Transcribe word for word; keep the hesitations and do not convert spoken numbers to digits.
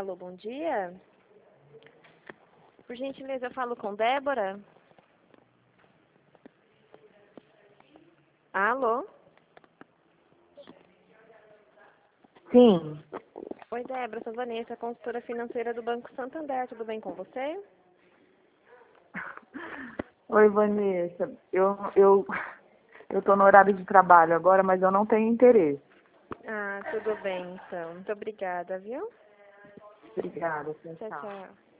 Alô, bom dia. Por gentileza, eu falo com Débora. Alô? Sim. Oi, Débora, sou Vanessa, consultora financeira do Banco Santander. Tudo bem com você? Oi, Vanessa. Eu, eu, eu tô no horário de trabalho agora, mas eu não tenho interesse. Ah, tudo bem, então. Muito obrigada, viu? Obrigada, tchau, Tchau, tchau. tchau.